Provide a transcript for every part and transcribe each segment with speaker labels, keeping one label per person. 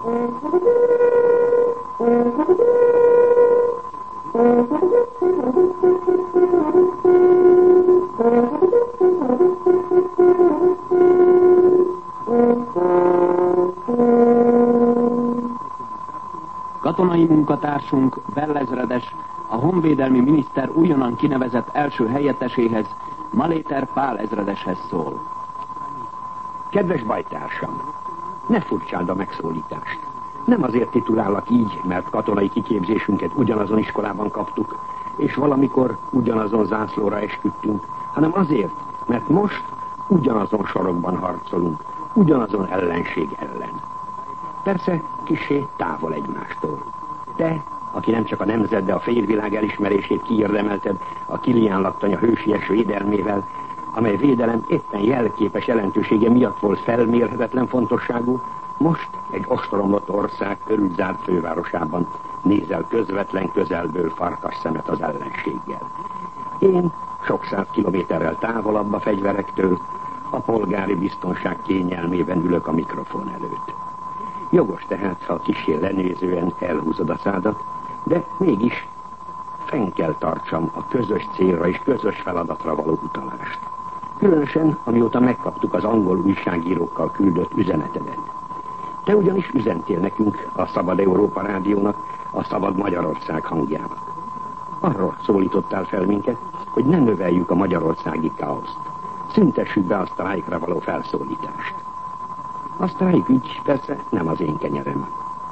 Speaker 1: Katonai munkatársunk, Bell-ezredes, a honvédelmi miniszter újonnan kinevezett első helyetteséhez, Maléter Pál ezredeshez szól.
Speaker 2: Kedves bajtársam, ne furcsáld a megszólítást. Nem azért titulállak így, mert katonai kiképzésünket ugyanazon iskolában kaptuk, és valamikor ugyanazon zászlóra esküdtünk, hanem azért, mert most ugyanazon sorokban harcolunk, ugyanazon ellenség ellen. Persze kissé távol egymástól. Te, aki nem csak a nemzet, de a félvilág elismerését kiérdemelted a Kilián laktanya hősies védelmével, amely védelem éppen jelképes jelentősége miatt volt felmérhetetlen fontosságú, most egy ostromlott ország körülzárt fővárosában nézel közvetlen közelből farkas szemet az ellenséggel. Én sok száz kilométerrel távolabb a fegyverektől, a polgári biztonság kényelmében ülök a mikrofon előtt. Jogos tehát, ha kissé lenézően elhúzod a szádat, de mégis fenn kell tartsam a közös célra és közös feladatra való utalást. Különösen, amióta megkaptuk az angol újságírókkal küldött üzenetedet. Te ugyanis üzentél nekünk a Szabad Európa Rádiónak, a Szabad Magyarország hangjának. Arról szólítottál fel minket, hogy ne növeljük a magyarországi káoszt. Szüntessük be a sztrájkra való felszólítást. A sztrájk ügy persze nem az én kenyerem.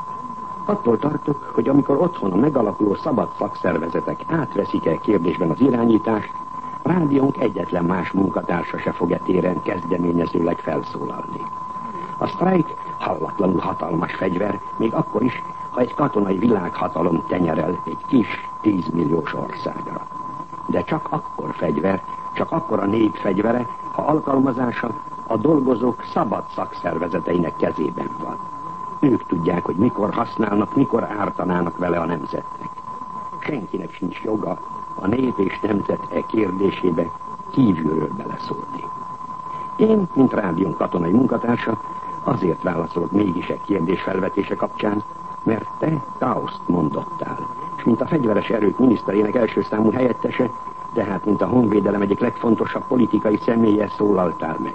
Speaker 2: Attól tartok, hogy amikor otthon a megalakuló szabad szakszervezetek átveszik-e kérdésben az irányítást, rádiónk egyetlen más munkatársa se fog téren kezdeményezőleg felszólalni. A sztrájk hallatlanul hatalmas fegyver, még akkor is, ha egy katonai világhatalom tenyerel egy kis 10 milliós országra. De csak akkor fegyver, csak akkor a nép fegyvere, ha alkalmazása a dolgozók szabad szakszervezeteinek kezében van. Ők tudják, hogy mikor használnak, mikor ártanának vele a nemzetnek. Senkinek sincs joga a nép és nemzet kérdésébe kívülről beleszólni. Én, mint rádión katonai munkatársa, azért válaszolok mégis egy kérdés felvetése kapcsán, mert te káoszt mondottál, és mint a fegyveres erők miniszterének első számú helyettese, tehát mint a honvédelem egyik legfontosabb politikai személye szólaltál meg.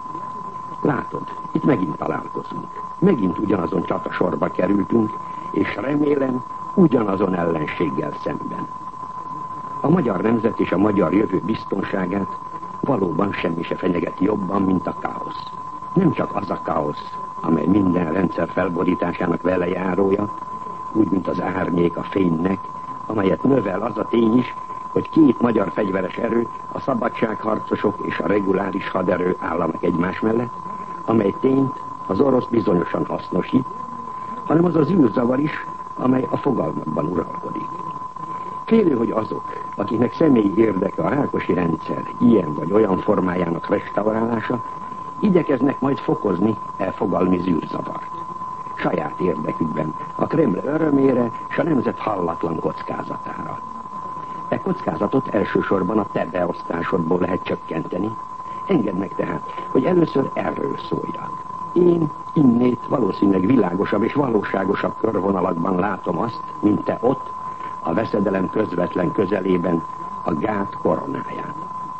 Speaker 2: Látod, itt megint találkozunk. Megint ugyanazon csatasorba kerültünk, és remélem ugyanazon ellenséggel szemben. A magyar nemzet és a magyar jövő biztonságát valóban semmi se fenyegeti jobban, mint a káosz. Nem csak az a káosz, amely minden rendszer felborításának velejárója, úgy, mint az árnyék a fénynek, amelyet növel az a tény is, hogy két magyar fegyveres erő, a szabadságharcosok és a reguláris haderő állanak egymás mellett, amely tényt az orosz bizonyosan hasznosít, hanem az az űrzavar is, amely a fogalmakban uralkodik. Félő, hogy azok, akiknek személyi érdeke a rákosi rendszer ilyen vagy olyan formájának restaurálása, igyekeznek majd fokozni fogalmi zűrzavart. Saját érdekükben, a Kreml örömére és a nemzet hallatlan kockázatára. E kockázatot elsősorban a te beosztásodból lehet csökkenteni. Engedd meg tehát, hogy először erről szóljak. Én innét valószínűleg világosabb és valóságosabb körvonalakban látom azt, mint te ott, a veszedelem közvetlen közelében a gát koronáján.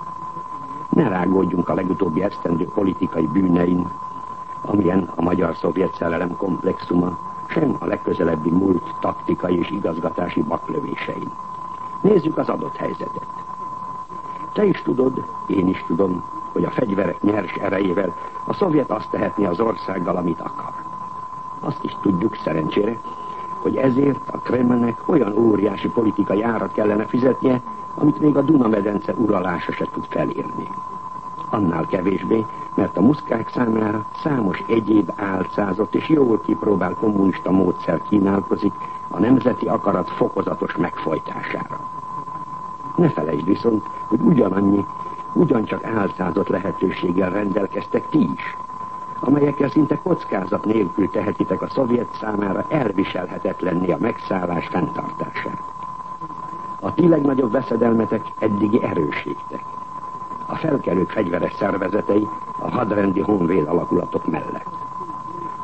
Speaker 2: Ne rágódjunk a legutóbbi esztendő politikai bűnein, amilyen a magyar-szovjet szerelem komplexuma, sem a legközelebbi múlt taktikai és igazgatási baklövésein. Nézzük az adott helyzetet. Te is tudod, én is tudom, hogy a fegyverek nyers erejével a szovjet azt tehetné az országgal, amit akar. Azt is tudjuk szerencsére, hogy ezért a Kremlnek olyan óriási politikai árat kellene fizetnie, amit még a Duna-medence uralása se tud felírni. Annál kevésbé, mert a muszkák számára számos egyéb álcázott és jól kipróbált kommunista módszer kínálkozik a nemzeti akarat fokozatos megfojtására. Ne felejtsd viszont, hogy ugyancsak álcázott lehetőséggel rendelkeztek ti is, amelyekkel szinte kockázat nélkül tehetitek a szovjet számára elviselhetetlenné a megszállás fenntartását. A ti legnagyobb veszedelmetek eddigi erősségtek. A felkelők fegyveres szervezetei a hadrendi honvéd alakulatok mellett.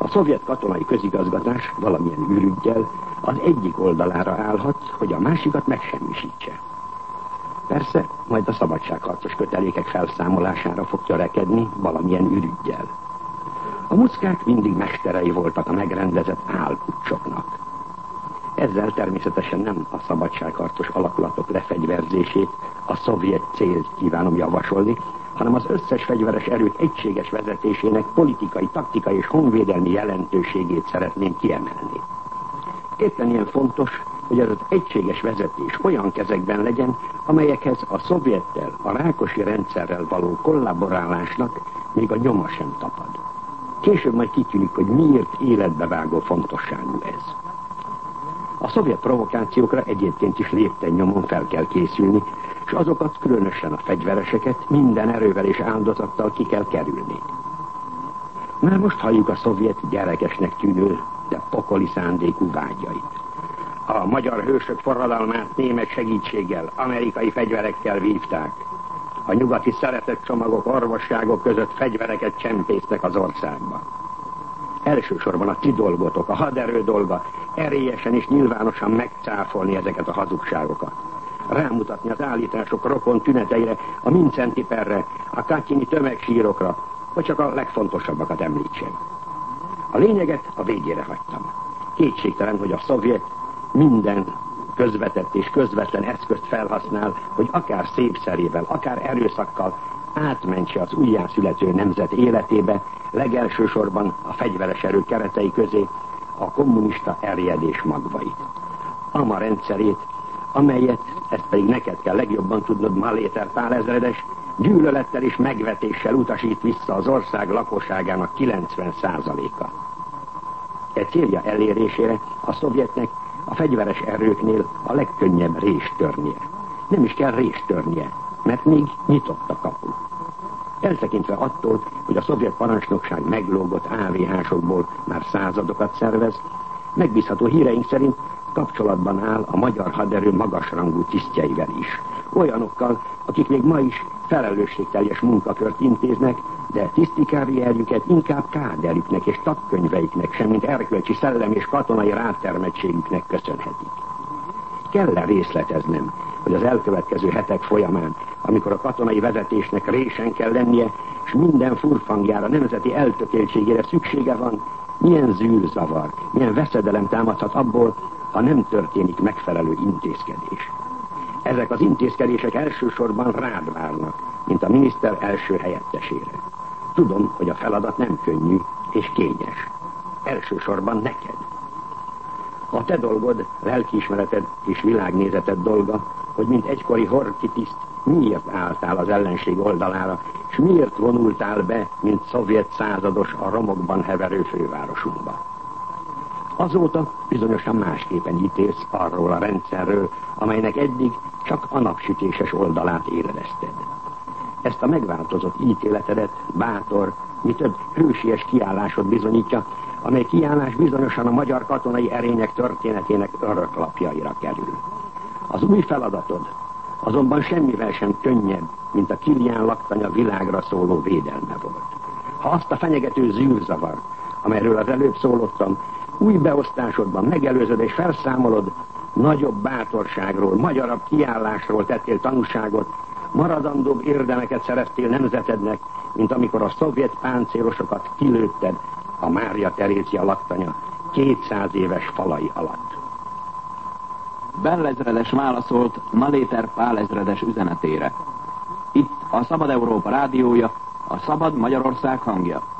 Speaker 2: A szovjet katonai közigazgatás valamilyen ürüggyel az egyik oldalára állhat, hogy a másikat megsemmisítse. Persze, majd a szabadságharcos kötelékek felszámolására fog törekedni valamilyen ürüggyel. A muckák mindig mesterei voltak a megrendezett álpuccsoknak. Ezzel természetesen nem a szabadságharcos alakulatok lefegyverzését, a szovjet célt kívánom javasolni, hanem az összes fegyveres erők egységes vezetésének politikai, taktikai és honvédelmi jelentőségét szeretném kiemelni. Éppen ilyen fontos, hogy ez az egységes vezetés olyan kezekben legyen, amelyekhez a szovjettel, a Rákosi rendszerrel való kollaborálásnak még a nyoma sem tapad. Később majd kitűnik, hogy miért életbevágó fontosságú ez. A szovjet provokációkra egyébként is lépten nyomon fel kell készülni, és azokat, különösen a fegyvereseket minden erővel és áldozattal ki kell kerülni. Már most halljuk a szovjet gyerekesnek tűnő, de pokoli szándékú vágyait. A magyar hősök forradalmát német segítséggel, amerikai fegyverekkel vívták. A nyugati szeretetcsomagok, orvosságok között fegyvereket csempésztek az országba. Elsősorban a ti dolgotok, a haderő dolga, erélyesen és nyilvánosan megcáfolni ezeket a hazugságokat. Rámutatni az állítások rokon tüneteire, a Mincentiperre, a katyini tömegsírokra, vagy csak a legfontosabbakat említsem. A lényeget a végére hagytam. Kétségtelen, hogy a szovjet minden közvetett és közvetlen eszközt felhasznál, hogy akár szépszerével, akár erőszakkal átmentse az újjászülető nemzet életébe, legelsősorban a fegyveres erő keretei közé a kommunista erjedés magvait. Ama rendszerét, amelyet, ezt pedig neked kell legjobban tudnod, Maléter Pál ezredes, gyűlölettel és megvetéssel utasít vissza az ország lakosságának 90%-a. E célja elérésére a szovjetnek a fegyveres erőknél a legkönnyebb rést törnie. Nem is kell rést törnie, mert még nyitott a kapu. Eltekintve attól, hogy a szovjet parancsnokság meglógott AVH-sokból már századokat szervez, megbízható híreink szerint kapcsolatban áll a magyar haderő magasrangú tisztjeivel is. Olyanokkal, akik még ma is felelősségteljes munkakört intéznek, de tiszti karrierjüket inkább káderüknek és tagkönyveiknek, semmint erkölcsi, szellemi és katonai rátermettségüknek köszönhetik. Kell-e részleteznem, hogy az elkövetkező hetek folyamán, amikor a katonai vezetésnek résen kell lennie, és minden furfangjára, nemzeti eltökéltségére szüksége van, milyen zűrzavar, milyen veszedelem támadhat abból, ha nem történik megfelelő intézkedés. Ezek az intézkedések elsősorban rád várnak, mint a miniszter első helyettesére. Tudom, hogy a feladat nem könnyű és kényes. Elsősorban neked. A te dolgod, lelkiismereted és világnézeted dolga, hogy mint egykori horthy tiszt miért álltál az ellenség oldalára, és miért vonultál be, mint szovjet százados a romokban heverő fővárosunkba. Azóta bizonyosan másképpen ítélsz arról a rendszerről, amelynek eddig csak a napsütéses oldalát élvezted. Ezt a megváltozott ítéletedet bátor, mi több hősies kiállásod bizonyítja, amely kiállás bizonyosan a magyar katonai erények történetének öröklapjaira kerül. Az új feladatod azonban semmivel sem könnyebb, mint a Kilián laktanya világra szóló védelme volt. Ha azt a fenyegető zűrzavar, amelyről az előbb szólottam, új beosztásodban megelőzöd és felszámolod, nagyobb bátorságról, magyarabb kiállásról tettél tanúságot, maradandóbb érdemeket szereztél nemzetednek, mint amikor a szovjet páncélosokat kilőtted a Mária Terézia laktanya 200 éves falai alatt.
Speaker 1: Bell ezredes válaszolt Maléter Pál ezredes üzenetére. Itt a Szabad Európa rádiója, a Szabad Magyarország hangja.